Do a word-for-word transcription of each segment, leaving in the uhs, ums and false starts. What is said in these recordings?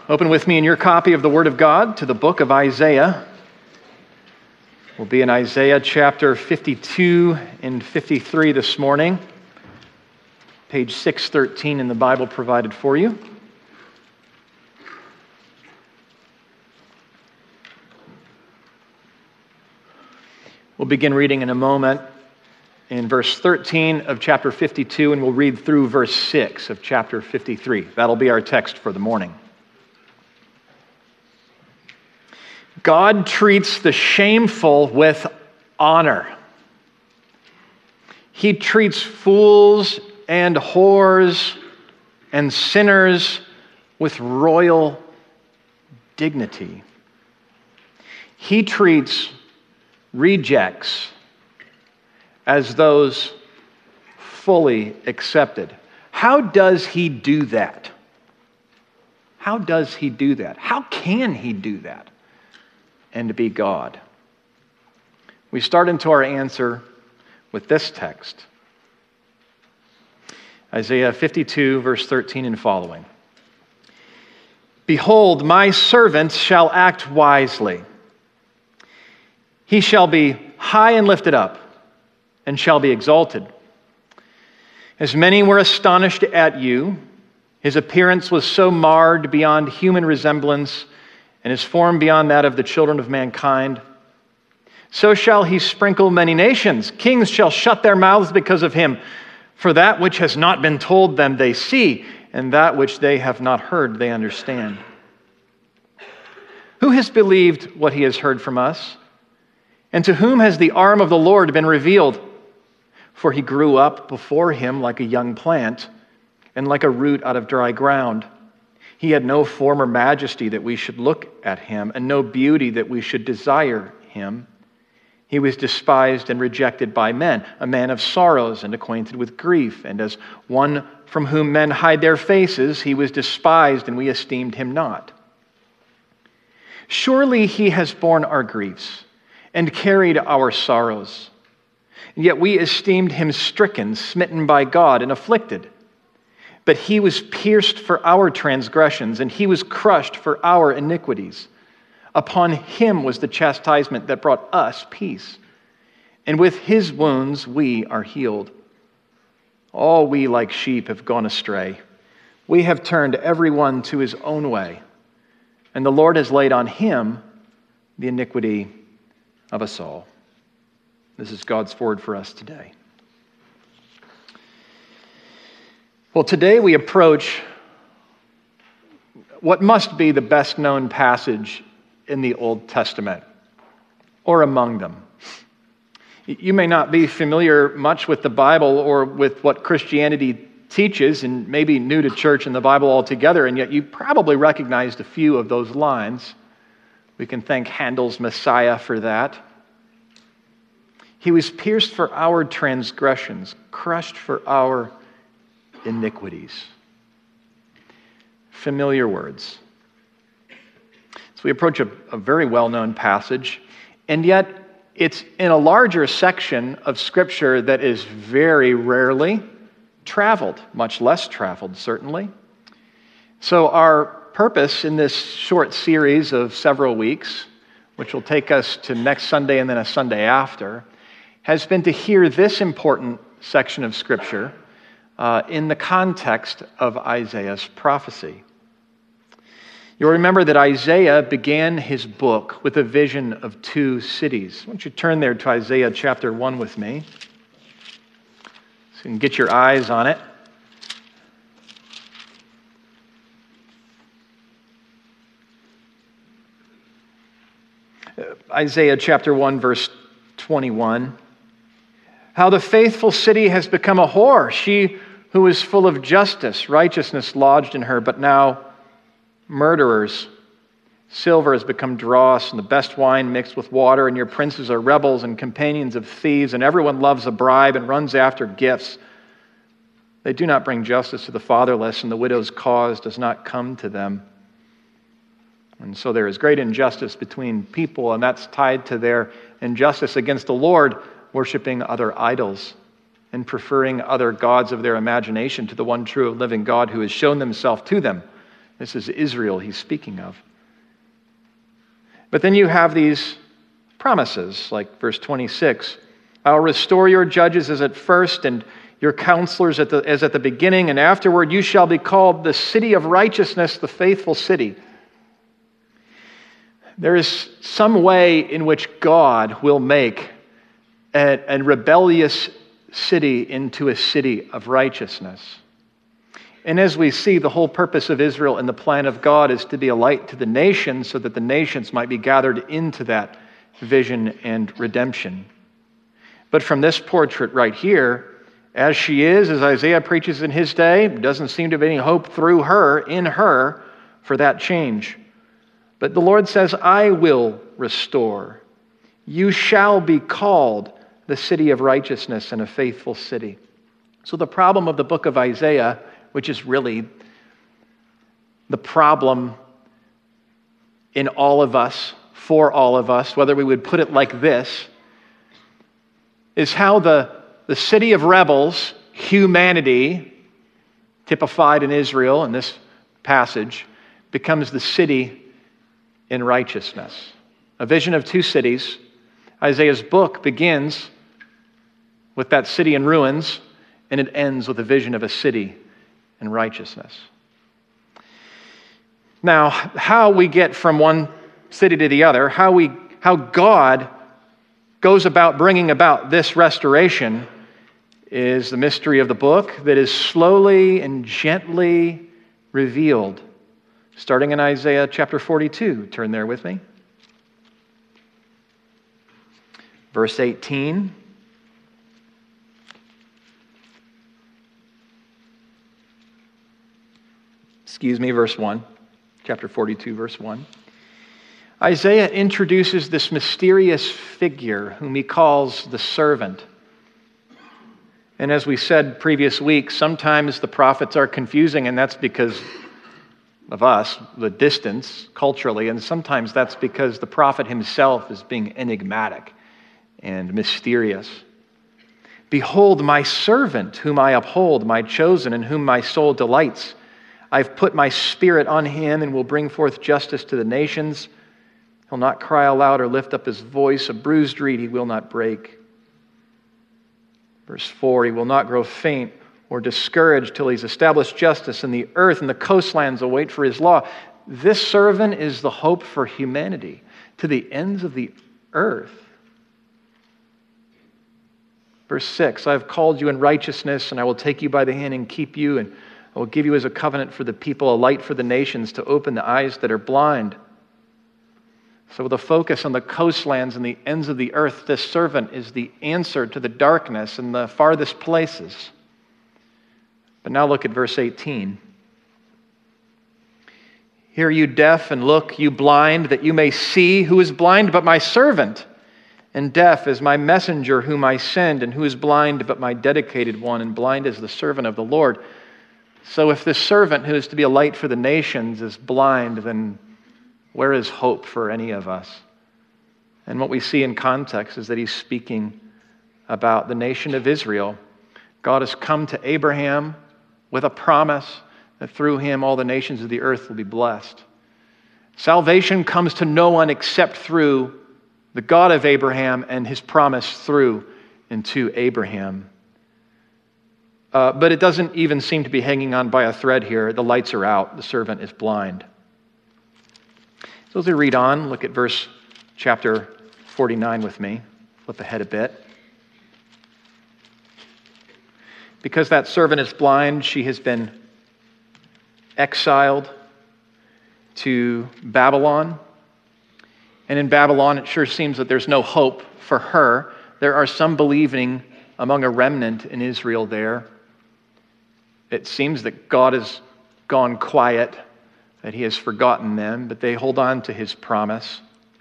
Open with me in your copy of the Word of God to the book of Isaiah. We'll be in Isaiah chapter fifty-two and fifty-three this morning, page six thirteen in the Bible provided for you. We'll begin reading in a moment in verse thirteen of chapter fifty-two, and we'll read through verse six of chapter fifty-three. That'll be our text for the morning. God treats the shameful with honor. He treats fools and whores and sinners with royal dignity. He treats rejects as those fully accepted. How does he do that? How does he do that? How can he do that and to be God? We start into our answer with this text. Isaiah fifty-two, verse thirteen and following. Behold, my servant shall act wisely. He shall be high and lifted up, and shall be exalted. As many were astonished at you, his appearance was so marred beyond human resemblance, and his form beyond that of the children of mankind. So shall he sprinkle many nations. Kings shall shut their mouths because of him. For that which has not been told them they see, and that which they have not heard they understand. Who has believed what he has heard from us? And to whom has the arm of the Lord been revealed? For he grew up before him like a young plant, and like a root out of dry ground. He had no form or majesty that we should look at him, and no beauty that we should desire him. He was despised and rejected by men, a man of sorrows and acquainted with grief. And as one from whom men hide their faces, he was despised, and we esteemed him not. Surely he has borne our griefs and carried our sorrows. And yet we esteemed him stricken, smitten by God, and afflicted. But he was pierced for our transgressions, and he was crushed for our iniquities. Upon him was the chastisement that brought us peace. And with his wounds we are healed. All we like sheep have gone astray. We have turned everyone to his own way. And the Lord has laid on him the iniquity of us all. This is God's word for us today. Well, today we approach what must be the best known passage in the Old Testament, or among them. You may not be familiar much with the Bible or with what Christianity teaches, and maybe new to church and the Bible altogether, and yet you probably recognized a few of those lines. We can thank Handel's Messiah for that. He was pierced for our transgressions, crushed for our iniquities. Familiar words. So we approach a, a very well-known passage, and yet it's in a larger section of Scripture that is very rarely traveled, much less traveled, certainly. So our purpose in this short series of several weeks, which will take us to next Sunday and then a Sunday after, has been to hear this important section of Scripture uh, in the context of Isaiah's prophecy. You'll remember that Isaiah began his book with a vision of two cities. Why don't you turn there to Isaiah chapter one with me, so you can get your eyes on it. Isaiah chapter one, verse twenty-one. How the faithful city has become a whore, she who is full of justice, righteousness lodged in her, but now murderers. Silver has become dross, and the best wine mixed with water, and your princes are rebels and companions of thieves, and everyone loves a bribe and runs after gifts. They do not bring justice to the fatherless, and the widow's cause does not come to them. And so there is great injustice between people, and that's tied to their injustice against the Lord, worshiping other idols and preferring other gods of their imagination to the one true living God who has shown himself to them This is Israel he's speaking of. But then you have these promises, like verse twenty-six. I'll restore your judges as at first, and your counselors at the, as at the beginning, and afterward you shall be called the city of righteousness, the faithful city. There is some way in which God will make a, a rebellious city into a city of righteousness. And as we see, the whole purpose of Israel and the plan of God is to be a light to the nations so that the nations might be gathered into that vision and redemption. But from this portrait right here, as she is, as Isaiah preaches in his day, doesn't seem to be any hope through her, in her, for that change. But the Lord says, I will restore. You shall be called the city of righteousness and a faithful city. So the problem of the book of Isaiah, which is really the problem in all of us, for all of us, whether we would put it like this, is how the, the city of rebels, humanity, typified in Israel in this passage, becomes the city in righteousness. A vision of two cities. Isaiah's book begins with that city in ruins, and it ends with a vision of a city in righteousness. Now, how we get from one city to the other, how we, how God goes about bringing about this restoration is the mystery of the book that is slowly and gently revealed. Starting in Isaiah chapter forty-two. Turn there with me. Verse eighteen. Excuse me, verse one. Chapter forty-two, verse one. Isaiah introduces this mysterious figure whom he calls the servant. And as we said previous week, sometimes the prophets are confusing, and that's because of us, the distance culturally, and sometimes that's because the prophet himself is being enigmatic and mysterious. Behold, my servant, whom I uphold, my chosen, in whom my soul delights. I've put my spirit on him and will bring forth justice to the nations. He'll not cry aloud or lift up his voice. A bruised reed he will not break. Verse four, he will not grow faint or discouraged till he's established justice in the earth, and the coastlands will wait for his law. This servant is the hope for humanity to the ends of the earth. Verse six, I have called you in righteousness, and I will take you by the hand and keep you, and I will give you as a covenant for the people, a light for the nations, to open the eyes that are blind. So with a focus on the coastlands and the ends of the earth, this servant is the answer to the darkness in the farthest places. But now look at verse eighteen. Hear you deaf, and look, you blind, that you may see. Who is blind but my servant? And deaf is my messenger whom I send, and who is blind but my dedicated one, and blind is the servant of the Lord. So if this servant who is to be a light for the nations is blind, then where is hope for any of us? And what we see in context is that he's speaking about the nation of Israel. God has come to Abraham with a promise that through him all the nations of the earth will be blessed. Salvation comes to no one except through the God of Abraham and his promise through and to Abraham. Uh, but it doesn't even seem to be hanging on by a thread here. The lights are out. The servant is blind. So as we read on, look at verse chapter forty-nine with me. Flip ahead a bit. Because that servant is blind, she has been exiled to Babylon. And in Babylon, it sure seems that there's no hope for her. There are some believing among a remnant in Israel there. It seems that God has gone quiet, that he has forgotten them, but they hold on to his promise.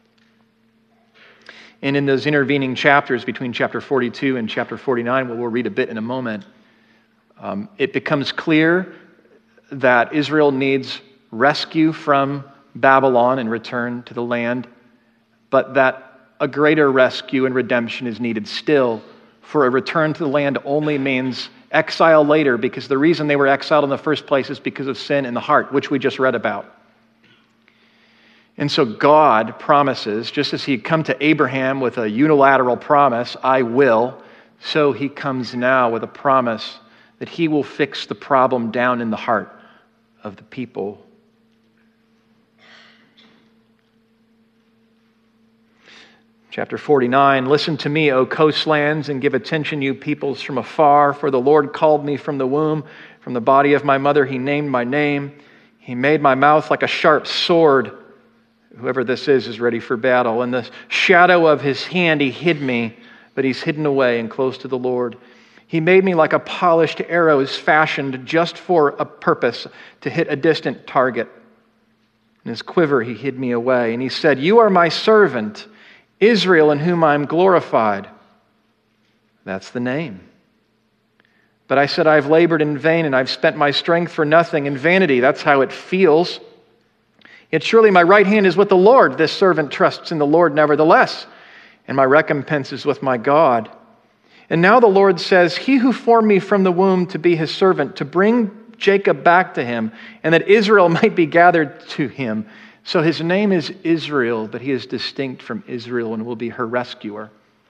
And in those intervening chapters between chapter forty-two and chapter forty-nine, where we'll read a bit in a moment, um, it becomes clear that Israel needs rescue from Babylon and return to the land, but that a greater rescue and redemption is needed still. For a return to the land only means exile later, because the reason they were exiled in the first place is because of sin in the heart, which we just read about. And so God promises, just as he had come to Abraham with a unilateral promise, I will, so he comes now with a promise that he will fix the problem down in the heart of the people. Chapter forty-nine, listen to me, O coastlands, and give attention, you peoples from afar, for the Lord called me from the womb, from the body of my mother he named my name. He made my mouth like a sharp sword. Whoever this is is ready for battle. In the shadow of his hand he hid me, but he's hidden away and close to the Lord. He made me like a polished arrow is fashioned just for a purpose, to hit a distant target. In his quiver he hid me away. And he said, you are my servant, Israel, in whom I am glorified. That's the name. But I said, I've labored in vain, and I've spent my strength for nothing, in vanity. That's how it feels. Yet surely my right hand is with the Lord. This servant trusts in the Lord nevertheless, and my recompense is with my God. And now the Lord says, he who formed me from the womb to be his servant, to bring Jacob back to him, and that Israel might be gathered to him. So his name is Israel, but he is distinct from Israel and will be her rescuer.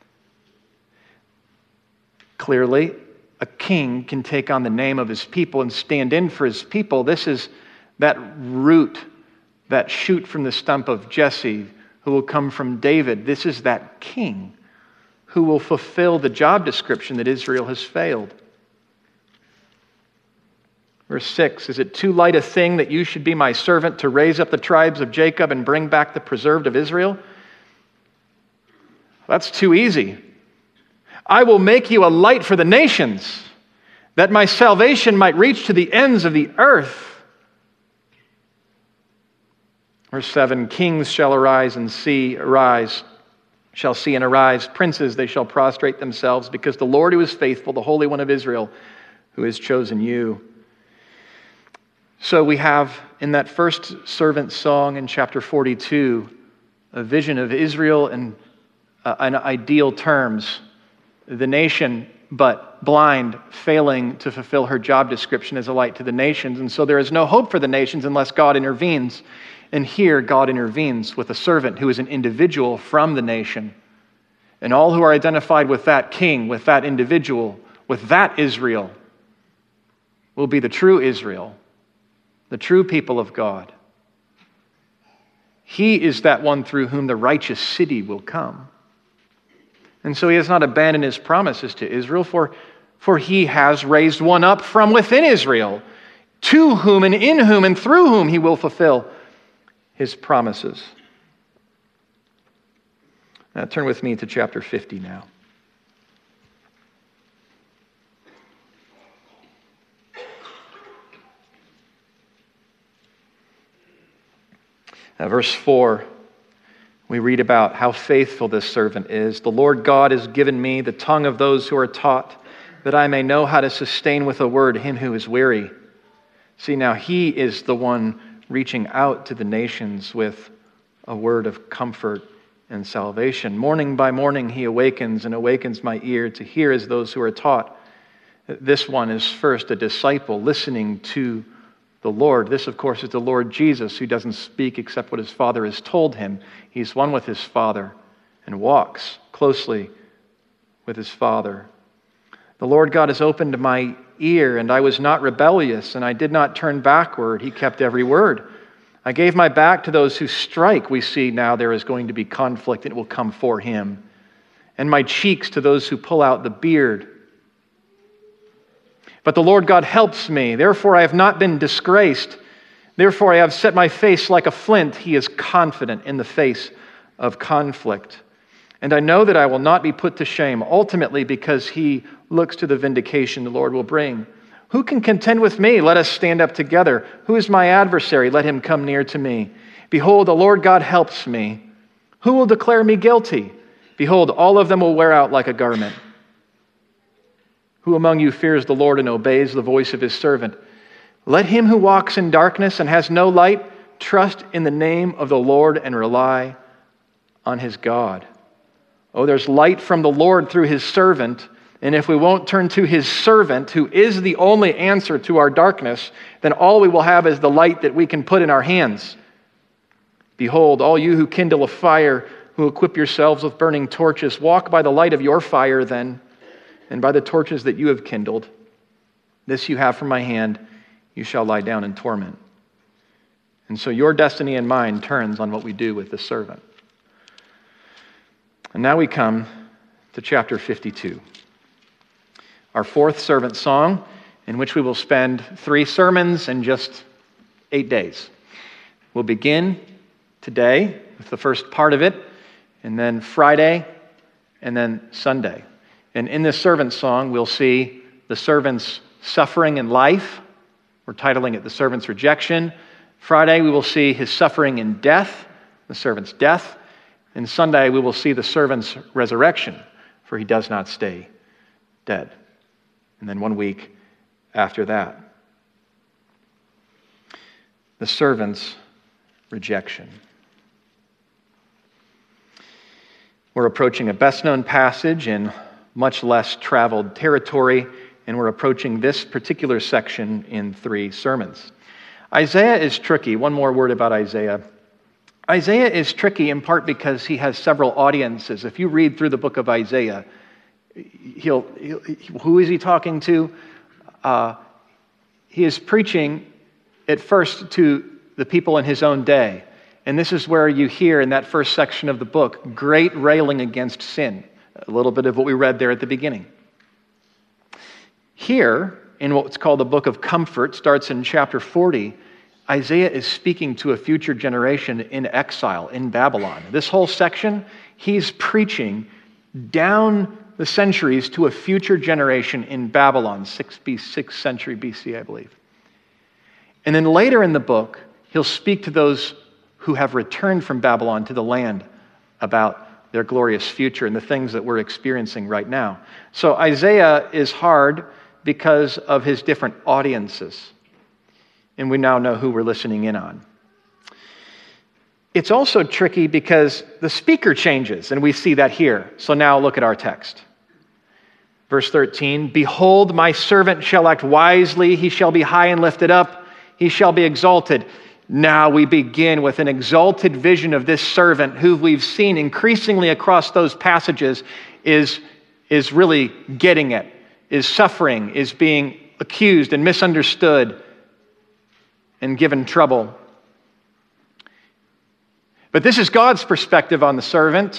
Clearly, a king can take on the name of his people and stand in for his people. This is that root, that shoot from the stump of Jesse, who will come from David. This is that king who will fulfill the job description that Israel has failed. Verse six, is it too light a thing that you should be my servant to raise up the tribes of Jacob and bring back the preserved of Israel? That's too easy. I will make you a light for the nations, that my salvation might reach to the ends of the earth. Verse seven, kings shall arise and see, arise, shall see and arise. Princes, they shall prostrate themselves, because the Lord who is faithful, the Holy One of Israel, who has chosen you. So we have in that first servant song in chapter forty-two, a vision of Israel in, uh, in ideal terms. The nation, but blind, failing to fulfill her job description as a light to the nations. And so there is no hope for the nations unless God intervenes. And here God intervenes with a servant who is an individual from the nation. And all who are identified with that king, with that individual, with that Israel, will be the true Israel, the true people of God. He is that one through whom the righteous city will come. And so he has not abandoned his promises to Israel, for, for he has raised one up from within Israel, to whom and in whom and through whom he will fulfill his promises. Now turn with me to chapter fifty now. Now, verse four, we read about how faithful this servant is. The Lord God has given me the tongue of those who are taught, that I may know how to sustain with a word him who is weary. See, now he is the one reaching out to the nations with a word of comfort and salvation. Morning by morning he awakens and awakens my ear to hear as those who are taught. This one is first a disciple listening to the Lord. This, of course, is the Lord Jesus, who doesn't speak except what his Father has told him. He's one with his Father and walks closely with his Father. The Lord God has opened my ear, and I was not rebellious, and I did not turn backward. He kept every word. I gave my back to those who strike. We see now there is going to be conflict, and it will come for him. And my cheeks to those who pull out the beard. But the Lord God helps me. Therefore I have not been disgraced. Therefore I have set my face like a flint. He is confident in the face of conflict. And I know that I will not be put to shame, ultimately because he looks to the vindication the Lord will bring. Who can contend with me? Let us stand up together. Who is my adversary? Let him come near to me. Behold, the Lord God helps me. Who will declare me guilty? Behold, all of them will wear out like a garment. Who among you fears the Lord and obeys the voice of his servant? Let him who walks in darkness and has no light trust in the name of the Lord and rely on his God. Oh, there's light from the Lord through his servant. And if we won't turn to his servant, who is the only answer to our darkness, then all we will have is the light that we can put in our hands. Behold, all you who kindle a fire, who equip yourselves with burning torches, walk by the light of your fire then, and by the torches that you have kindled. This you have from my hand, you shall lie down in torment. And so your destiny and mine turns on what we do with the servant. And now we come to chapter fifty-two, our fourth servant song, in which we will spend three sermons in just eight days. We'll begin today with the first part of it, and then Friday, and then Sunday. And in this servant song, we'll see the servant's suffering in life. We're titling it The Servant's Rejection. Friday, we will see his suffering in death, the servant's death. And Sunday, we will see the servant's resurrection, for he does not stay dead. And then one week after that, the servant's rejection. We're approaching a best-known passage in much less traveled territory, and we're approaching this particular section in three sermons. Isaiah is tricky. One more word about Isaiah. Isaiah is tricky in part because he has several audiences. If you read through the book of Isaiah, he'll, he'll who is he talking to? Uh, he is preaching at first to the people in his own day. And this is where you hear in that first section of the book, great railing against sin. A little bit of what we read there at the beginning. Here, in what's called the Book of Comfort, starts in chapter forty, Isaiah is speaking to a future generation in exile in Babylon. This whole section, he's preaching down the centuries to a future generation in Babylon, sixth century B C, I believe. And then later in the book, he'll speak to those who have returned from Babylon to the land about their glorious future and the things that we're experiencing right now. So Isaiah is hard because of his different audiences. And we now know who we're listening in on. It's also tricky because the speaker changes, and we see that here. So now look at our text. Verse thirteen, behold, my servant shall act wisely. He shall be high and lifted up. He shall be exalted. Now we begin with an exalted vision of this servant who we've seen increasingly across those passages is, is really getting it, is suffering, is being accused and misunderstood and given trouble. But this is God's perspective on the servant.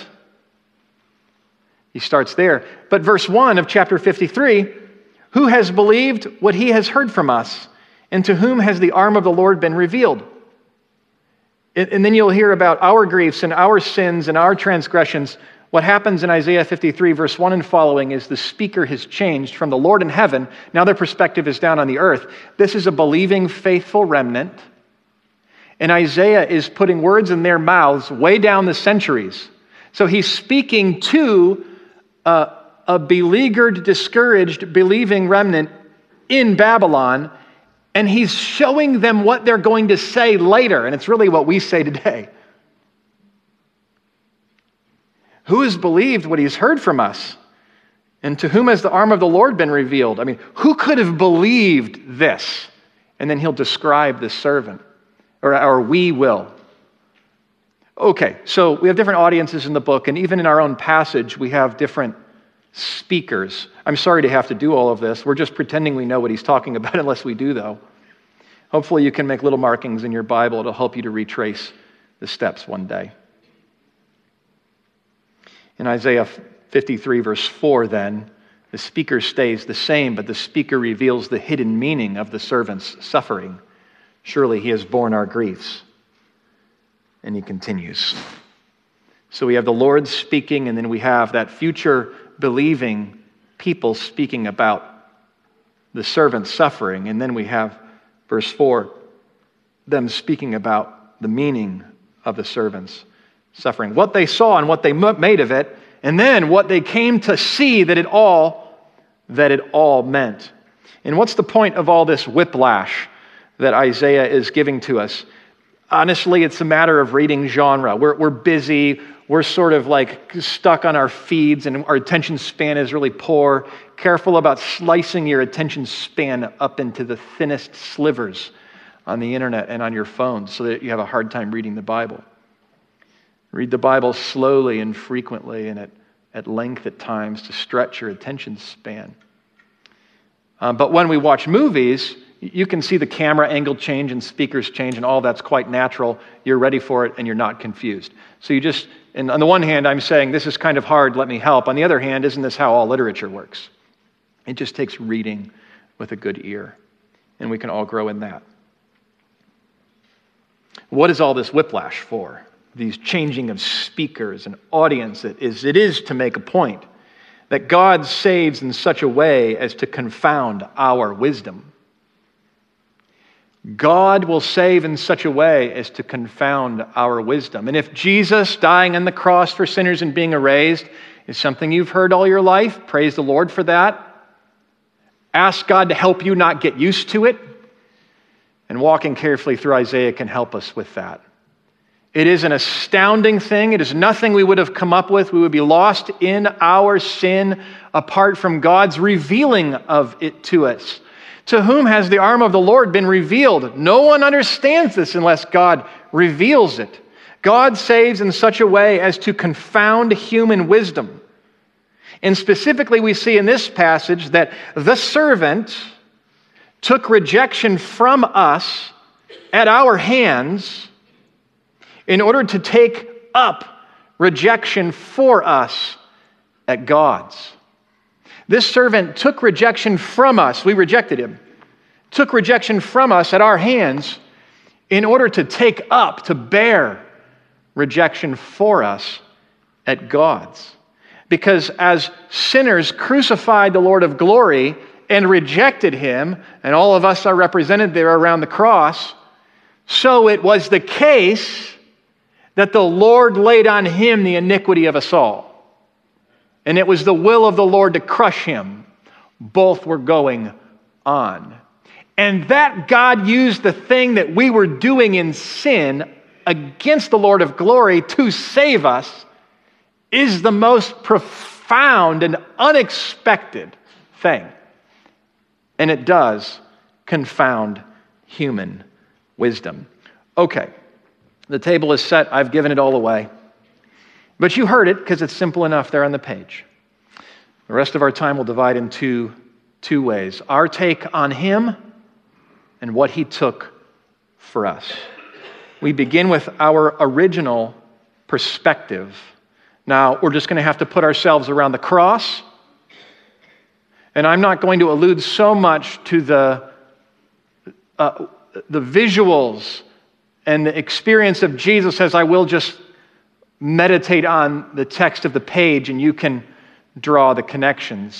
He starts there. But verse one of chapter fifty-three, who has believed what he has heard from us, and to whom has the arm of the Lord been revealed? And then you'll hear about our griefs and our sins and our transgressions. What happens in Isaiah fifty-three, verse one and following, is the speaker has changed from the Lord in heaven. Now their perspective is down on the earth. This is a believing, faithful remnant. And Isaiah is putting words in their mouths way down the centuries. So he's speaking to a, a beleaguered, discouraged, believing remnant in Babylon. And he's showing them what they're going to say later. And it's really what we say today. Who has believed what he's heard from us? And to whom has the arm of the Lord been revealed? I mean, who could have believed this? And then he'll describe the servant. Or, or we will. Okay, so we have different audiences in the book. And even in our own passage, we have different speakers. I'm sorry to have to do all of this. We're just pretending we know what he's talking about, unless we do, though. Hopefully you can make little markings in your Bible. It'll help you to retrace the steps one day. In Isaiah fifty-three, verse four, then, the speaker stays the same, but the speaker reveals the hidden meaning of the servant's suffering. Surely he has borne our griefs. And he continues. So we have the Lord speaking, and then we have that future believing people speaking about the servant's suffering. And then we have, verse four, them speaking about the meaning of the servant's suffering. What they saw and what they made of it, and then what they came to see that it all, that it all meant. And what's the point of all this whiplash that Isaiah is giving to us? Honestly, it's a matter of reading genre. We're, we're busy. We're sort of like stuck on our feeds, and our attention span is really poor. Careful about slicing your attention span up into the thinnest slivers on the internet and on your phone so that you have a hard time reading the Bible. Read the Bible slowly and frequently and at, at length at times to stretch your attention span. Um, but when we watch movies, you can see the camera angle change and speakers change, and all that's quite natural. You're ready for it, and you're not confused. So you just, and on the one hand, I'm saying, this is kind of hard, let me help. On the other hand, isn't this how all literature works? It just takes reading with a good ear, and we can all grow in that. What is all this whiplash for? These changing of speakers and audience, it is, it is to make a point that God saves in such a way as to confound our wisdom. God will save in such a way as to confound our wisdom. And if Jesus dying on the cross for sinners and being erased is something you've heard all your life, praise the Lord for that. Ask God to help you not get used to it. And walking carefully through Isaiah can help us with that. It is an astounding thing. It is nothing we would have come up with. We would be lost in our sin apart from God's revealing of it to us. To whom has the arm of the Lord been revealed? No one understands this unless God reveals it. God saves in such a way as to confound human wisdom. And specifically, we see in this passage that the servant took rejection from us at our hands in order to take up rejection for us at God's. This servant took rejection from us. We rejected him. Took rejection from us at our hands in order to take up, to bear rejection for us at God's. Because as sinners crucified the Lord of glory and rejected him, and all of us are represented there around the cross, so it was the case that the Lord laid on him the iniquity of us all. And it was the will of the Lord to crush him. Both were going on. And that God used the thing that we were doing in sin against the Lord of glory to save us is the most profound and unexpected thing. And it does confound human wisdom. Okay, the table is set. I've given it all away. But you heard it because it's simple enough there on the page. The rest of our time will divide into two ways. Our take on him and what he took for us. We begin with our original perspective. Now, we're just going to have to put ourselves around the cross. And I'm not going to allude so much to the, uh, the visuals and the experience of Jesus as I will just meditate on the text of the page and you can draw the connections.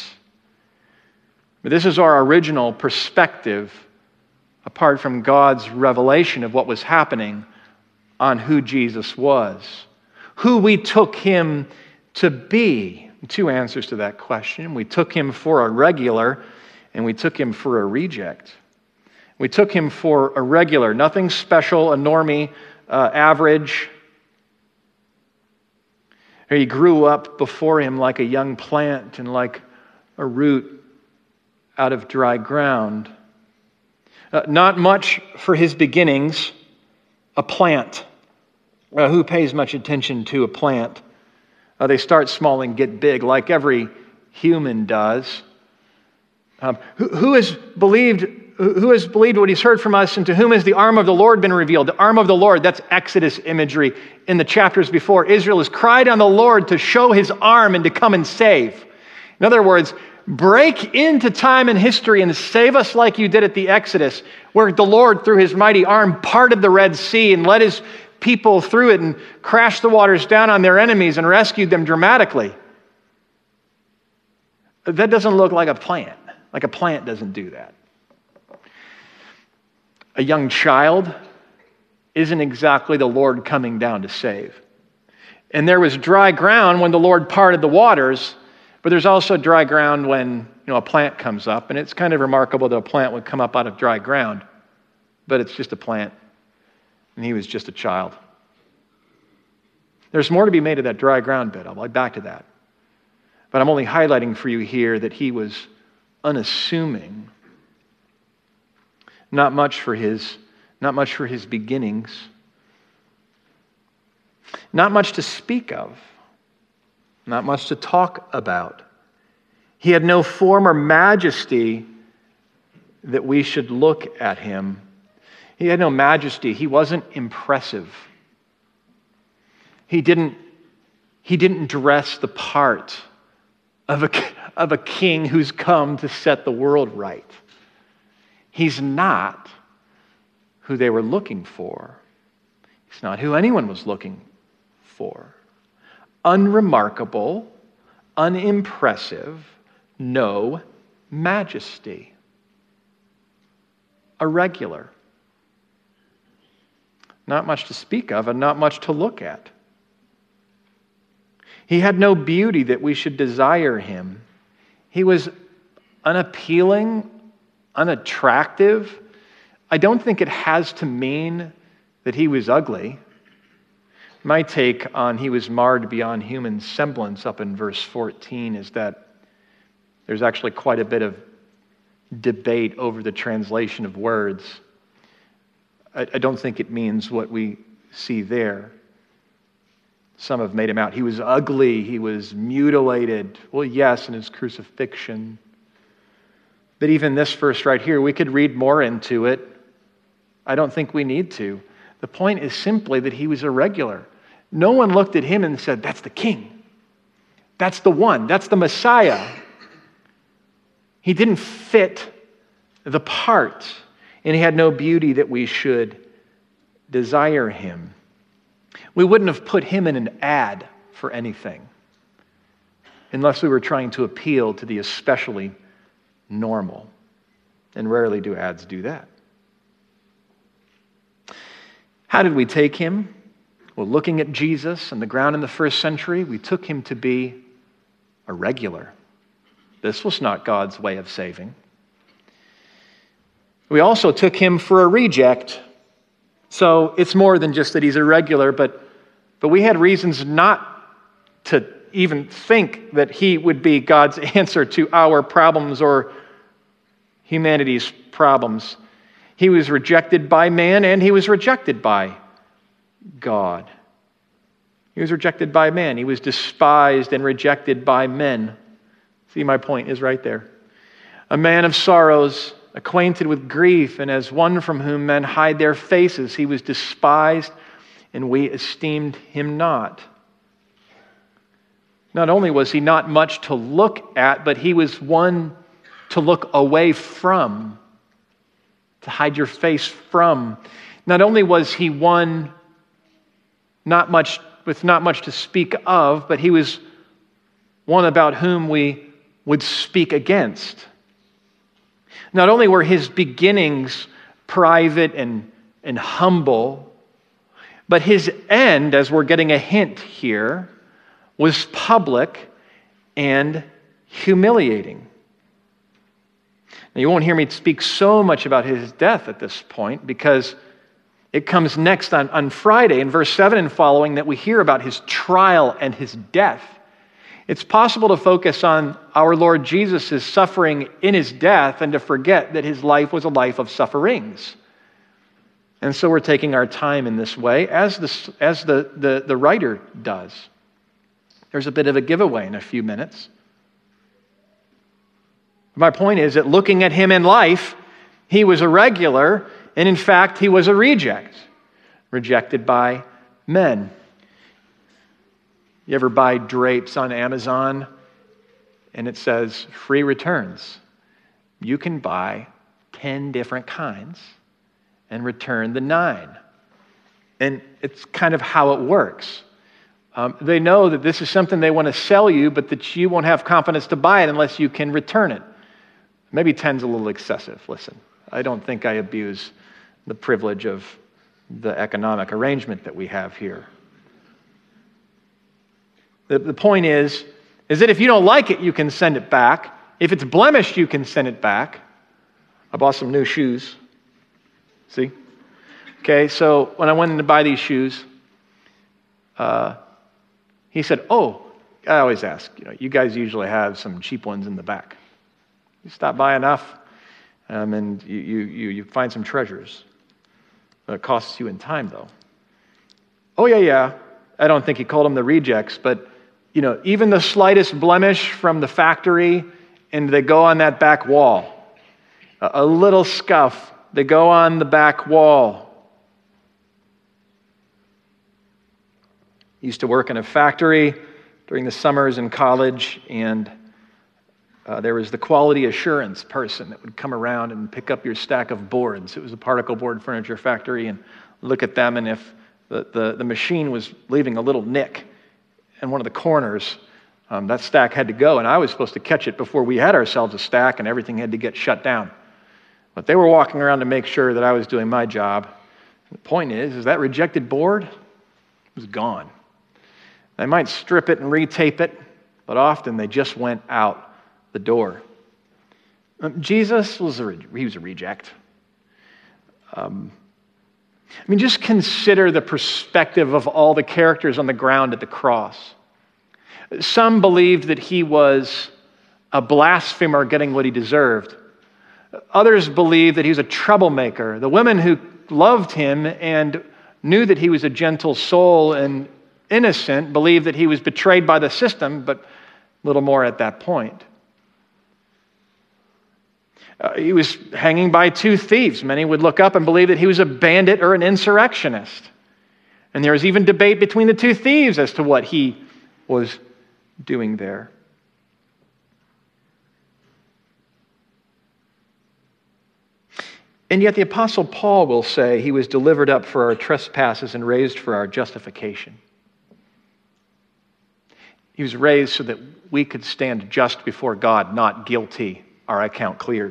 But this is our original perspective apart from God's revelation of what was happening on who Jesus was, who we took him to be. Two answers to that question. We took him for a regular and we took him for a reject. We took him for a regular, nothing special, a normie, uh, average. He grew up before him like a young plant and like a root out of dry ground. Uh, not much for his beginnings, a plant. Uh, who pays much attention to a plant? Uh, they start small and get big, like every human does. Um, who, who has believed? Who has believed what he's heard from us, and to whom has the arm of the Lord been revealed? The arm of the Lord, that's Exodus imagery in the chapters before. Israel has cried on the Lord to show his arm and to come and save. In other words, break into time and history and save us like you did at the Exodus, where the Lord, through his mighty arm, parted the Red Sea and led his people through it and crashed the waters down on their enemies and rescued them dramatically. That doesn't look like a plant. Like a plant doesn't do that. A young child isn't exactly the Lord coming down to save. And there was dry ground when the Lord parted the waters, but there's also dry ground when, you know, a plant comes up, and it's kind of remarkable that a plant would come up out of dry ground, but it's just a plant. and he was just a child. There's more to be made of that dry ground bit. I'll be back to that. But I'm only highlighting for you here that he was unassuming. Not much for his, not much for his beginnings. Not much to speak of. Not much to talk about. He had no form or majesty that we should look at him. He had no majesty. He wasn't impressive. He didn't, he didn't dress the part of a, of a king who's come to set the world right. He's not who they were looking for. He's not who anyone was looking for. Unremarkable, unimpressive, no majesty. Irregular. Not much to speak of and not much to look at. He had no beauty that we should desire him. He was unappealing, unattractive. I don't think it has to mean that he was ugly. My take on he was marred beyond human semblance up in verse fourteen is that there's actually quite a bit of debate over the translation of words. I, I don't think it means what we see there. Some have made him out. He was ugly. He was mutilated. Well, yes, in his crucifixion. But even this verse right here, we could read more into it. I don't think we need to. The point is simply that he was irregular. No one looked at him and said, that's the king. That's the one. That's the Messiah. He didn't fit the part, and he had no beauty that we should desire him. We wouldn't have put him in an ad for anything unless we were trying to appeal to the especially normal. And rarely do ads do that. How did we take him? Well, looking at Jesus and the ground in the first century, we took him to be a regular. This was not God's way of saving. We also took him for a reject. So it's more than just that he's irregular, but, but we had reasons not to even think that he would be God's answer to our problems or humanity's problems. He was rejected by man and he was rejected by God. He was rejected by man. He was despised and rejected by men. See, my point is right there. A man of sorrows, acquainted with grief, and as one from whom men hide their faces, he was despised, and we esteemed him not. Not only was he not much to look at, but he was one to look away from, to hide your face from. Not only was he one not much with not much to speak of, but he was one about whom we would speak against. Not only were his beginnings private and, and humble, but his end, as we're getting a hint here, was public and humiliating. Now, you won't hear me speak so much about his death at this point because it comes next on, on Friday in verse seven and following that we hear about his trial and his death. It's possible to focus on our Lord Jesus' suffering in his death and to forget that his life was a life of sufferings. And so we're taking our time in this way, as the, as the, the, the writer does. There's a bit of a giveaway in a few minutes. My point is that looking at him in life, he was a regular, and in fact, he was a reject, rejected by men. You ever buy drapes on Amazon and it says free returns? You can buy ten different kinds and return the nine. And it's kind of how it works. Um, they know that this is something they want to sell you, but that you won't have confidence to buy it unless you can return it. Maybe ten's a little excessive. Listen, I don't think I abuse the privilege of the economic arrangement that we have here. The, the point is, is that if you don't like it, you can send it back. If it's blemished, you can send it back. I bought some new shoes. See? Okay, so when I went in to buy these shoes, uh, he said, oh, I always ask, you know, you guys usually have some cheap ones in the back. You stop by enough, um, and you, you, you, you find some treasures. But it costs you in time, though. Oh, yeah, yeah. I don't think he called them the rejects, but, you know, even the slightest blemish from the factory, and they go on that back wall. A, a little scuff, they go on the back wall. Used to work in a factory during the summers in college, and uh, there was the quality assurance person that would come around and pick up your stack of boards. It was a particle board furniture factory, and look at them, and if the, the, the machine was leaving a little nick in one of the corners, um, that stack had to go, and I was supposed to catch it before we had ourselves a stack, and everything had to get shut down. But they were walking around to make sure that I was doing my job. The point is, is that rejected board was gone. They might strip it and retape it, but often they just went out the door. Um, Jesus was a, he was a reject. Um, I mean, just consider the perspective of all the characters on the ground at the cross. Some believed that he was a blasphemer getting what he deserved. Others believed that he was a troublemaker. The women who loved him and knew that he was a gentle soul and innocent believed that he was betrayed by the system, but little more at that point. Uh, he was hanging by two thieves. Many would look up and believe that he was a bandit or an insurrectionist. And there was even debate between the two thieves as to what he was doing there. And yet the Apostle Paul will say he was delivered up for our trespasses and raised for our justification. He was raised so that we could stand just before God, not guilty, our account cleared.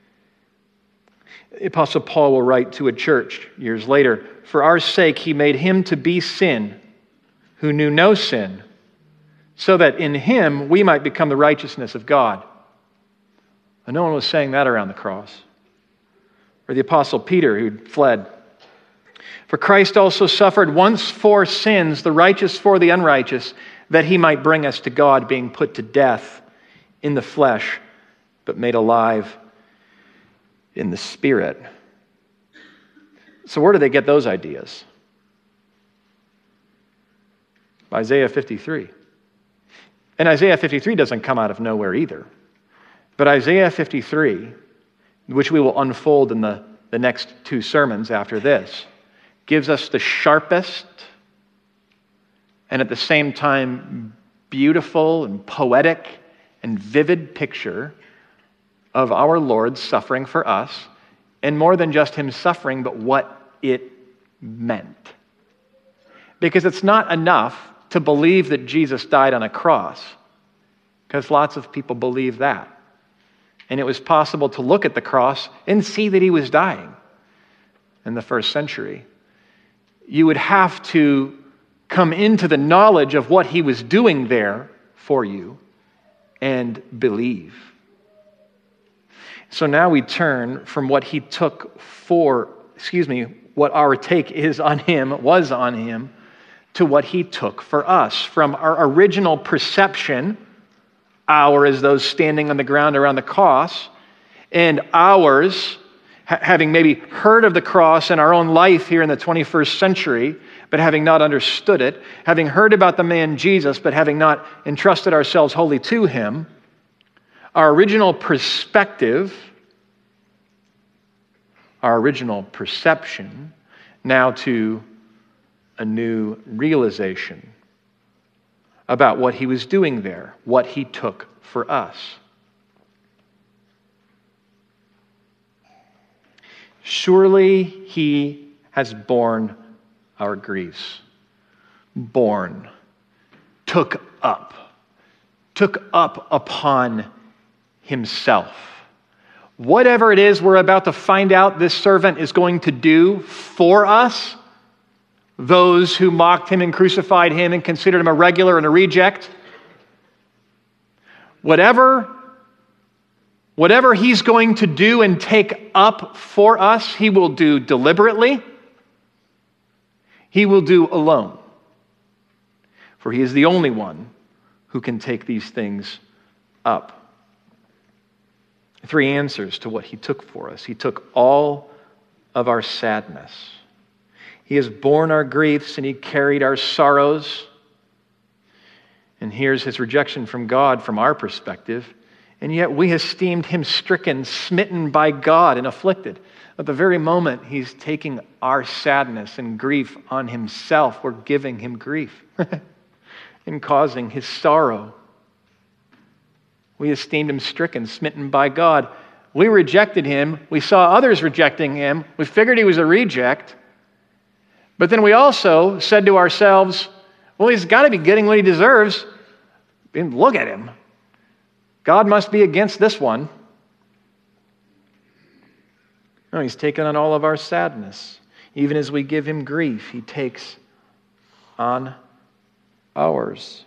The Apostle Paul will write to a church years later, for our sake he made him to be sin, who knew no sin, so that in him we might become the righteousness of God. And no one was saying that around the cross. Or the Apostle Peter, who'd fled. For Christ also suffered once for sins, the righteous for the unrighteous, that he might bring us to God, being put to death in the flesh, but made alive in the Spirit. So where do they get those ideas? Isaiah fifty-three. And Isaiah fifty-three doesn't come out of nowhere either. But Isaiah fifty-three, which we will unfold in the, the next two sermons after this, gives us the sharpest and at the same time beautiful and poetic and vivid picture of our Lord suffering for us, and more than just him suffering, but what it meant. Because it's not enough to believe that Jesus died on a cross, because lots of people believe that. And it was possible to look at the cross and see that he was dying in the first century. You would have to come into the knowledge of what he was doing there for you and believe. So now we turn from what he took for, excuse me, what our take is on him, was on him, to what he took for us. From our original perception, our as those standing on the ground around the cross, and ours, ha- having maybe heard of the cross in our own life here in the twenty-first century, but having not understood it, having heard about the man Jesus, but having not entrusted ourselves wholly to him, our original perspective, our original perception, now to a new realization about what he was doing there, what he took for us. Surely he has borne our griefs. Borne, took up, took up upon himself. Whatever it is we're about to find out this servant is going to do for us, those who mocked him and crucified him and considered him a regular and a reject, whatever, whatever he's going to do and take up for us, he will do deliberately, He will do alone. For he is the only one who can take these things up. Three answers to what he took for us. He took all of our sadness. He has borne our griefs and he carried our sorrows. And here's his rejection from God from our perspective. And yet we esteemed him stricken, smitten by God, and afflicted. At the very moment he's taking our sadness and grief on himself, we're giving him grief and causing his sorrow. We esteemed him stricken, smitten by God. We rejected him. We saw others rejecting him. We figured he was a reject. But then we also said to ourselves, well, he's got to be getting what he deserves. And look at him. God must be against this one. No, he's taken on all of our sadness. Even as we give him grief, he takes on ours.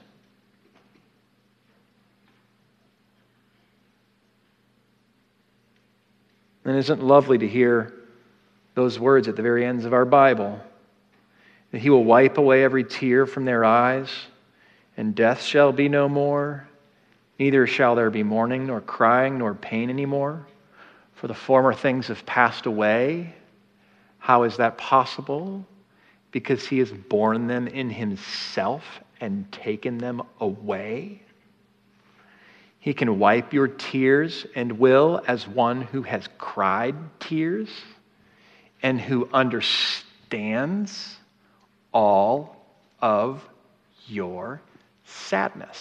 And isn't it lovely to hear those words at the very ends of our Bible? That he will wipe away every tear from their eyes, and death shall be no more. Neither shall there be mourning, nor crying, nor pain anymore. For the former things have passed away. How is that possible? Because he has borne them in himself and taken them away. He can wipe your tears and will, as one who has cried tears and who understands all of your sadness.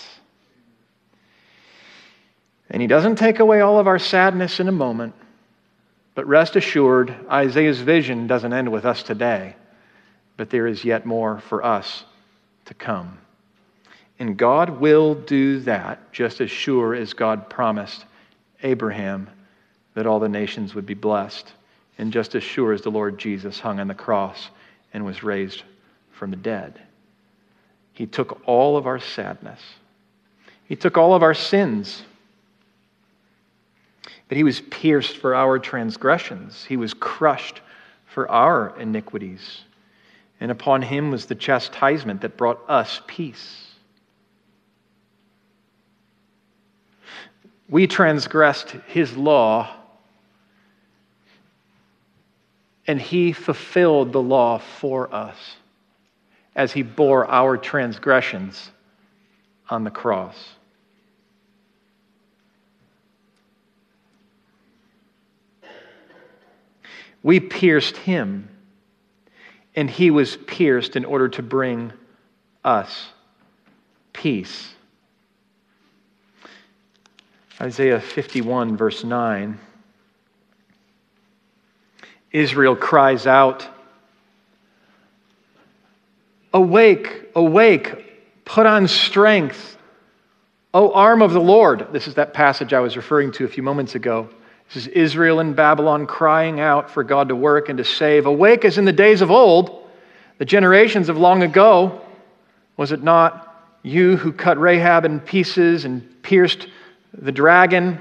And he doesn't take away all of our sadness in a moment, but rest assured, Isaiah's vision doesn't end with us today, but there is yet more for us to come. And God will do that just as sure as God promised Abraham that all the nations would be blessed, and just as sure as the Lord Jesus hung on the cross and was raised from the dead. He took all of our sadness. He took all of our sins. But he was pierced for our transgressions. He was crushed for our iniquities. And upon him was the chastisement that brought us peace. We transgressed his law, and he fulfilled the law for us as he bore our transgressions on the cross. We pierced him, and he was pierced in order to bring us peace. Isaiah fifty-one, verse nine. Israel cries out, "Awake, awake, put on strength, O arm of the Lord." This is that passage I was referring to a few moments ago. This is Israel in Babylon crying out for God to work and to save. Awake as in the days of old, the generations of long ago. Was it not you who cut Rahab in pieces and pierced the dragon?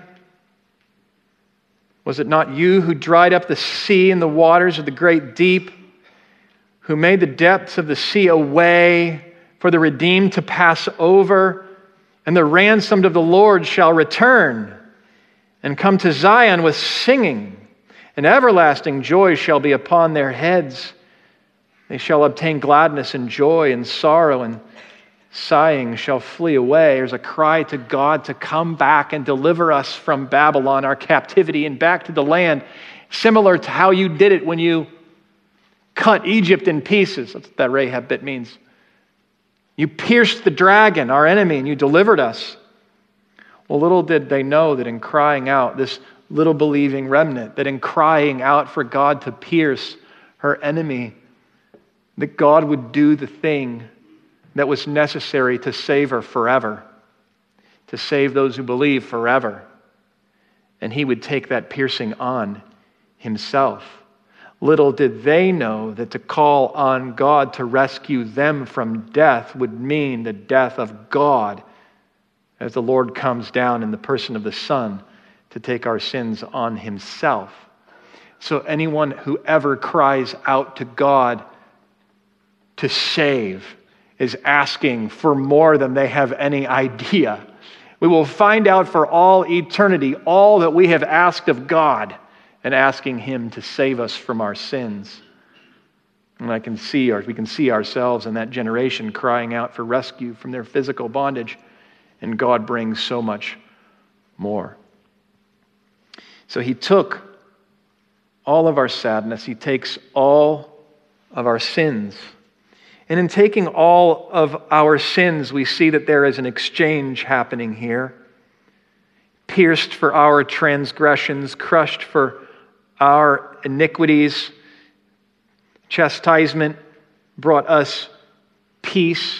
Was it not you who dried up the sea and the waters of the great deep, who made the depths of the sea a way for the redeemed to pass over? And the ransomed of the Lord shall return and come to Zion with singing, and everlasting joy shall be upon their heads. They shall obtain gladness and joy, and sorrow and sighing shall flee away. There's a cry to God to come back and deliver us from Babylon, our captivity, and back to the land, similar to how you did it when you cut Egypt in pieces. That's what that Rahab bit means. You pierced the dragon, our enemy, and you delivered us. Well, little did they know that in crying out, this little believing remnant, that in crying out for God to pierce her enemy, that God would do the thing that was necessary to save her forever, to save those who believe forever. And he would take that piercing on himself. Little did they know that to call on God to rescue them from death would mean the death of God, as the Lord comes down in the person of the Son to take our sins on himself. So anyone who ever cries out to God to save is asking for more than they have any idea. We will find out for all eternity all that we have asked of God and asking Him to save us from our sins. And I can see, or we can see ourselves in that generation crying out for rescue from their physical bondage, and God brings so much more. So He took all of our sadness. He takes all of our sins. And in taking all of our sins, we see that there is an exchange happening here. Pierced for our transgressions, crushed for our iniquities. Chastisement brought us peace.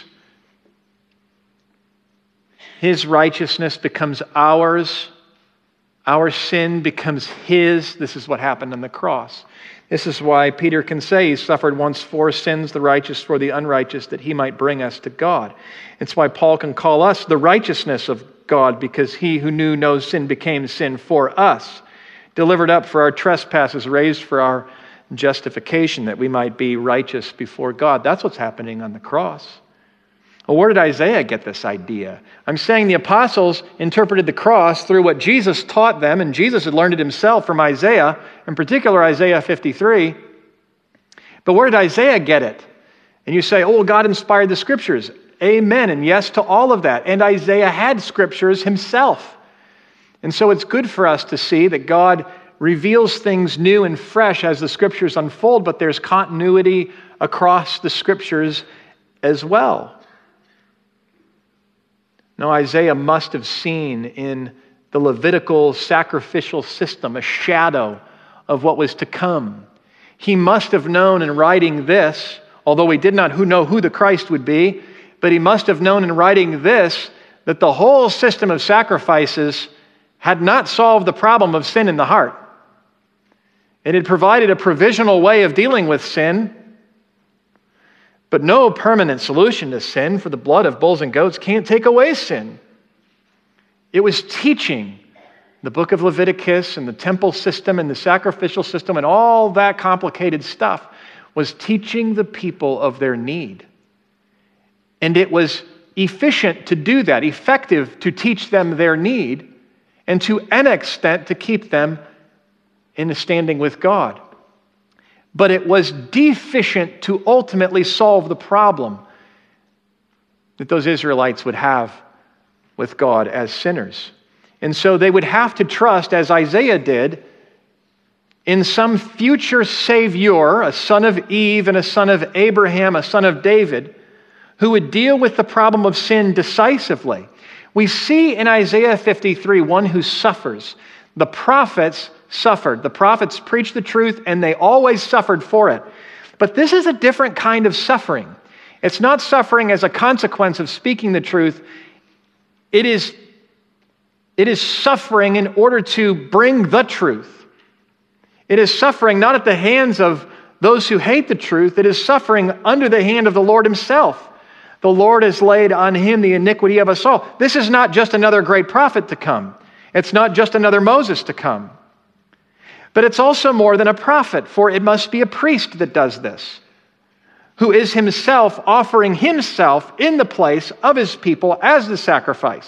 His righteousness becomes ours. Our sin becomes His. This is what happened on the cross. This is why Peter can say He suffered once for sins, the righteous for the unrighteous, that He might bring us to God. It's why Paul can call us the righteousness of God, because He who knew no sin became sin for us, delivered up for our trespasses, raised for our justification, that we might be righteous before God. That's what's happening on the cross. Well, where did Isaiah get this idea? I'm saying the apostles interpreted the cross through what Jesus taught them, and Jesus had learned it himself from Isaiah, in particular Isaiah fifty-three. But where did Isaiah get it? And you say, oh, God inspired the Scriptures. Amen, and yes to all of that. And Isaiah had Scriptures himself. And so it's good for us to see that God reveals things new and fresh as the Scriptures unfold, but there's continuity across the Scriptures as well. Now, Isaiah must have seen in the Levitical sacrificial system a shadow of what was to come. He must have known in writing this, although he did not know who the Christ would be, but he must have known in writing this that the whole system of sacrifices had not solved the problem of sin in the heart. It had provided a provisional way of dealing with sin, but no permanent solution to sin, for the blood of bulls and goats can't take away sin. It was teaching the book of Leviticus and the temple system and the sacrificial system and all that complicated stuff was teaching the people of their need. And it was efficient to do that, effective to teach them their need, and to an extent to keep them in a standing with God. But it was deficient to ultimately solve the problem that those Israelites would have with God as sinners. And so they would have to trust, as Isaiah did, in some future Savior, a son of Eve and a son of Abraham, a son of David, who would deal with the problem of sin decisively. We see in Isaiah fifty-three one who suffers. The prophets suffered. The prophets preached the truth, and they always suffered for it. But this is a different kind of suffering. It's not suffering as a consequence of speaking the truth. It is, it is suffering in order to bring the truth. It is suffering not at the hands of those who hate the truth. It is suffering under the hand of the Lord Himself. The Lord has laid on Him the iniquity of us all. This is not just another great prophet to come. It's not just another Moses to come. But it's also more than a prophet, for it must be a priest that does this, who is himself offering himself in the place of his people as the sacrifice.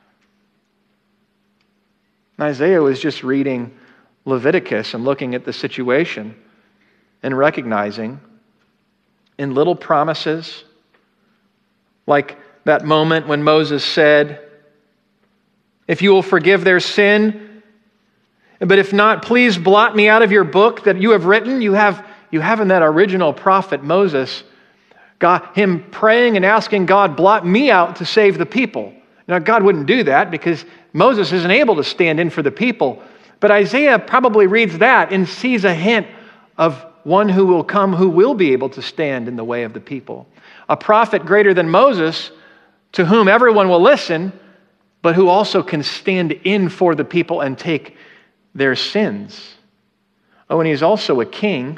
And Isaiah was just reading Leviticus and looking at the situation and recognizing in little promises, like that moment when Moses said, if you will forgive their sin, but if not, please blot me out of your book that you have written. You have, you have in that original prophet, Moses, God, him praying and asking God, blot me out to save the people. Now, God wouldn't do that because Moses isn't able to stand in for the people. But Isaiah probably reads that and sees a hint of one who will come who will be able to stand in the way of the people. A prophet greater than Moses, to whom everyone will listen, but who also can stand in for the people and take their sins. Oh, and he's also a king.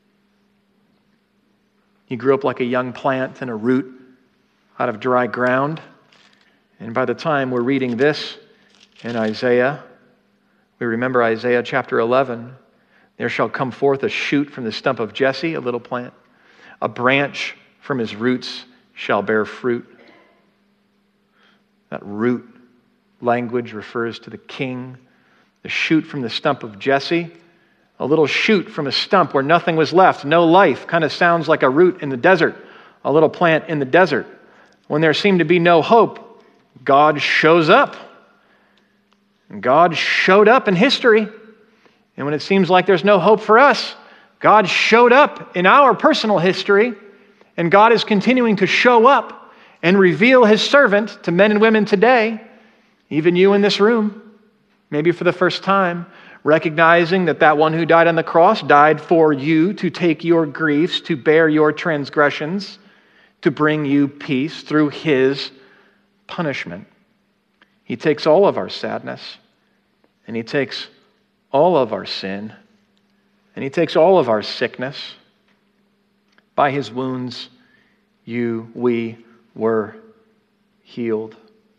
He grew up like a young plant and a root out of dry ground. And by the time we're reading this in Isaiah, we remember Isaiah chapter eleven. There shall come forth a shoot from the stump of Jesse, a little plant. A branch from his roots shall bear fruit. That root language refers to the king. The shoot from the stump of Jesse, a little shoot from a stump where nothing was left, no life, kind of sounds like a root in the desert, a little plant in the desert. When there seemed to be no hope, God shows up. And God showed up in history. And when it seems like there's no hope for us, God showed up in our personal history. And God is continuing to show up and reveal his servant to men and women today, even you in this room, maybe for the first time, recognizing that that one who died on the cross died for you to take your griefs, to bear your transgressions, to bring you peace through his punishment. He takes all of our sadness, and he takes all of our sin, and he takes all of our sickness. By his wounds, you, we were healed.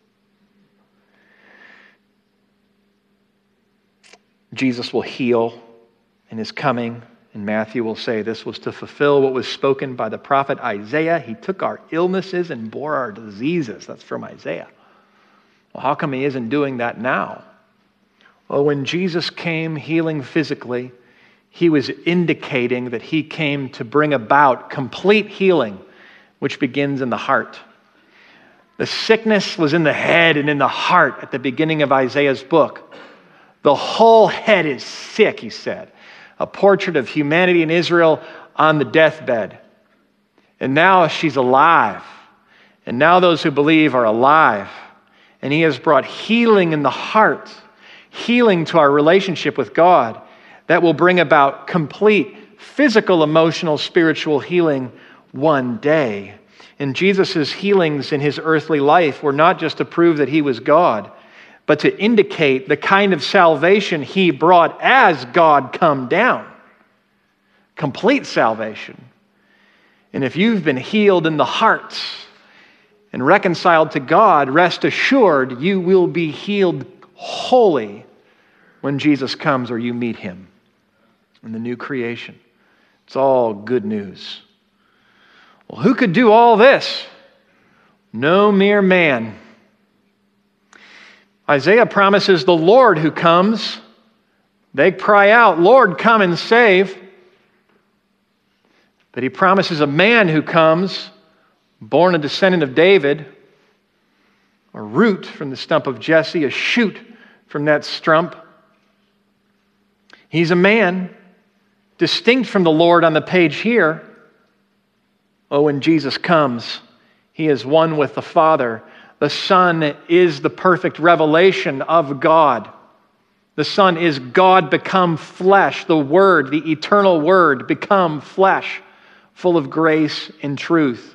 Jesus will heal in his coming, and Matthew will say this was to fulfill what was spoken by the prophet Isaiah. He took our illnesses and bore our diseases. That's from Isaiah. Well, how come he isn't doing that now? Well, when Jesus came healing physically, he was indicating that he came to bring about complete healing, which begins in the heart. The sickness was in the head and in the heart at the beginning of Isaiah's book. The whole head is sick, he said. A portrait of humanity in Israel on the deathbed. And now she's alive. And now those who believe are alive. And he has brought healing in the heart, healing to our relationship with God that will bring about complete physical, emotional, spiritual healing one day. And Jesus' healings in his earthly life were not just to prove that he was God, but to indicate the kind of salvation he brought as God come down. Complete salvation. And if you've been healed in the heart and reconciled to God, rest assured you will be healed wholly when Jesus comes or you meet him in the new creation. It's all good news. Well, who could do all this? No mere man. Isaiah promises the Lord who comes. They cry out, Lord, come and save. But he promises a man who comes, born a descendant of David, a root from the stump of Jesse, a shoot from that stump. He's a man, distinct from the Lord on the page here. Oh, when Jesus comes, he is one with the Father. The Son is the perfect revelation of God. The Son is God become flesh, the Word, the eternal Word become flesh, full of grace and truth.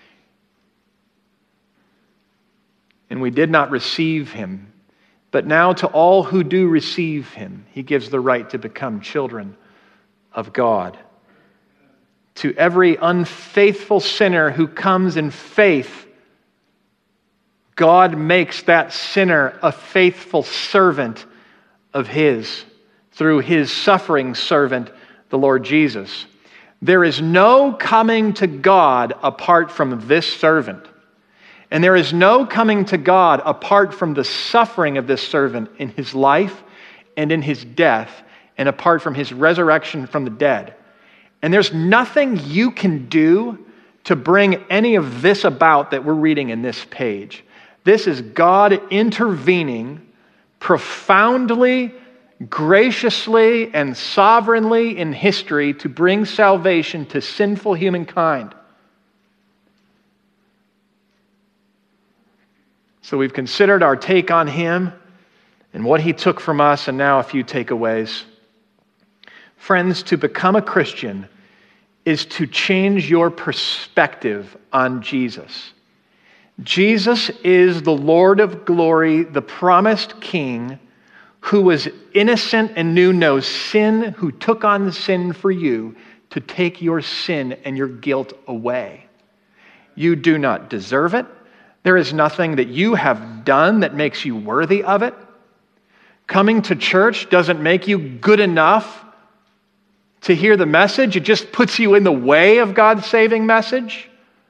And we did not receive him, but now to all who do receive him, he gives the right to become children of God. To every unfaithful sinner who comes in faith, God makes that sinner a faithful servant of his through his suffering servant, the Lord Jesus. There is no coming to God apart from this servant. And there is no coming to God apart from the suffering of this servant in his life and in his death, and apart from his resurrection from the dead. And there's nothing you can do to bring any of this about that we're reading in this page. This is God intervening profoundly, graciously, and sovereignly in history to bring salvation to sinful humankind. So we've considered our take on him and what he took from us, and now a few takeaways. Friends, to become a Christian is to change your perspective on Jesus. Jesus is the Lord of glory, the promised King, who was innocent and knew no sin, who took on the sin for you to take your sin and your guilt away. You do not deserve it. There is nothing that you have done that makes you worthy of it. Coming to church doesn't make you good enough to hear the message. It just puts you in the way of God's saving message.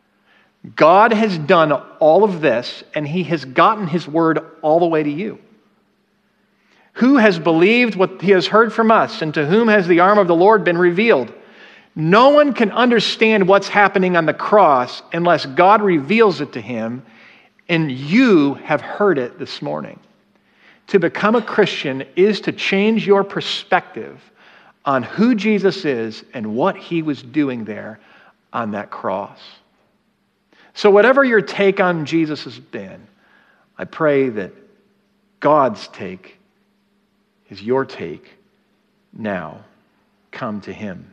God has done all of this, and he has gotten his word all the way to you. Who has believed what he has heard from us, and to whom has the arm of the Lord been revealed? No one can understand what's happening on the cross unless God reveals it to him, and you have heard it this morning. To become a Christian is to change your perspective on who Jesus is and what he was doing there on that cross. So whatever your take on Jesus has been, I pray that God's take is your take now. Come to him.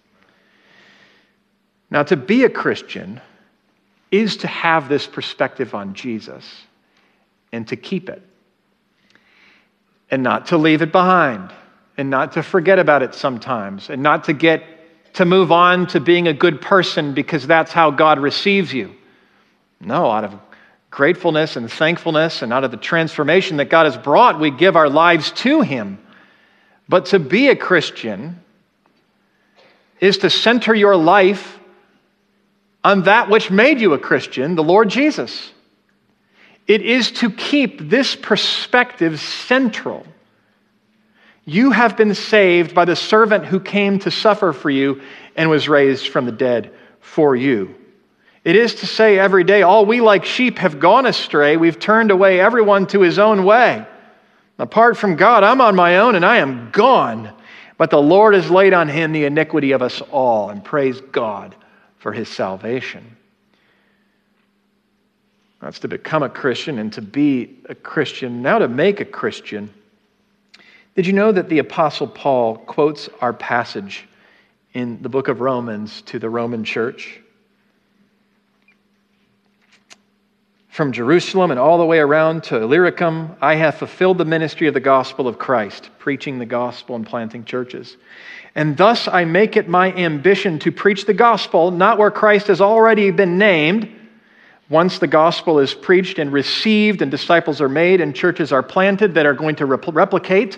Now, to be a Christian is to have this perspective on Jesus and to keep it and not to leave it behind and not to forget about it sometimes and not to get to move on to being a good person because that's how God receives you. No, out of gratefulness and thankfulness and out of the transformation that God has brought, we give our lives to him. But to be a Christian is to center your life on that which made you a Christian, the Lord Jesus. It is to keep this perspective central. You have been saved by the servant who came to suffer for you and was raised from the dead for you. It is to say every day, all we like sheep have gone astray. We've turned away everyone to his own way. Apart from God, I'm on my own and I am gone. But the Lord has laid on him the iniquity of us all, and praise God for his salvation. That's to become a Christian and to be a Christian. Now to make a Christian. Did you know that the Apostle Paul quotes our passage in the book of Romans to the Roman church? From Jerusalem and all the way around to Illyricum, I have fulfilled the ministry of the gospel of Christ, preaching the gospel and planting churches. And thus I make it my ambition to preach the gospel, not where Christ has already been named. Once the gospel is preached and received and disciples are made and churches are planted that are going to repl- replicate,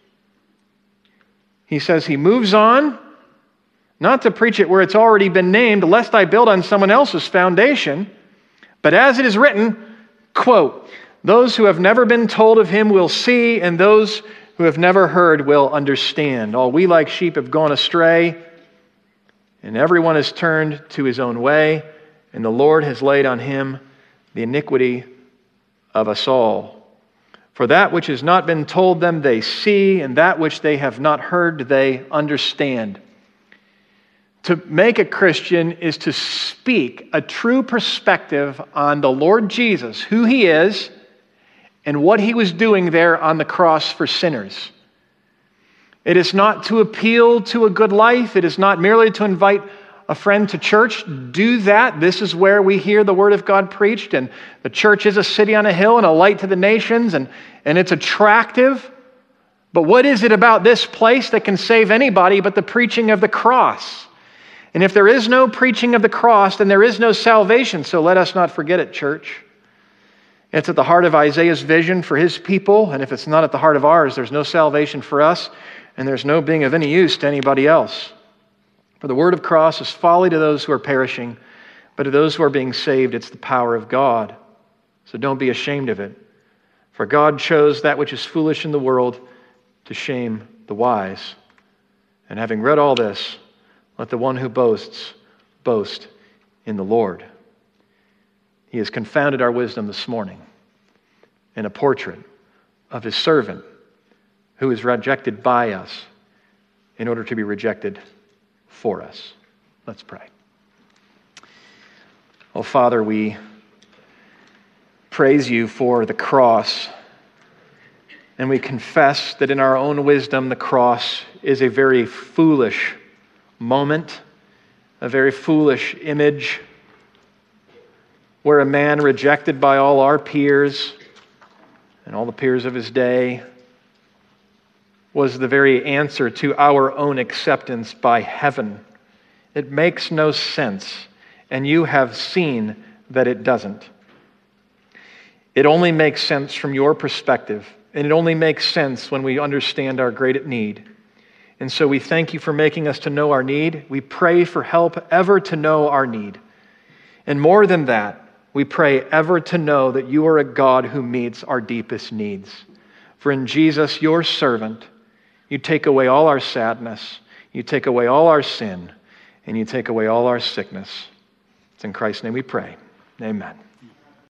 he says he moves on, not to preach it where it's already been named, lest I build on someone else's foundation. But as it is written, quote, those who have never been told of him will see, and those who have never heard will understand. All we like sheep have gone astray, and everyone has turned to his own way, and the Lord has laid on him the iniquity of us all. For that which has not been told them they see, and that which they have not heard they understand. To make a Christian is to speak a true perspective on the Lord Jesus, who he is, and what he was doing there on the cross for sinners. It is not to appeal to a good life. It is not merely to invite a friend to church. Do that. This is where we hear the word of God preached, and the church is a city on a hill and a light to the nations, and, and it's attractive. But what is it about this place that can save anybody but the preaching of the cross? And if there is no preaching of the cross, then there is no salvation. So let us not forget it, church. It's at the heart of Isaiah's vision for his people. And if it's not at the heart of ours, there's no salvation for us. And there's no being of any use to anybody else. For the word of cross is folly to those who are perishing. But to those who are being saved, it's the power of God. So don't be ashamed of it. For God chose that which is foolish in the world to shame the wise. And having read all this, let the one who boasts, boast in the Lord. He has confounded our wisdom this morning in a portrait of his servant who is rejected by us in order to be rejected for us. Let's pray. Oh, Father, we praise you for the cross, and we confess that in our own wisdom, the cross is a very foolish moment, a very foolish image, where a man rejected by all our peers and all the peers of his day was the very answer to our own acceptance by heaven. It makes no sense, and you have seen that it doesn't. It only makes sense from your perspective, and it only makes sense when we understand our great need. And so we thank you for making us to know our need. We pray for help ever to know our need. And more than that, we pray ever to know that you are a God who meets our deepest needs. For in Jesus, your servant, you take away all our sadness, you take away all our sin, and you take away all our sickness. It's in Christ's name we pray. Amen.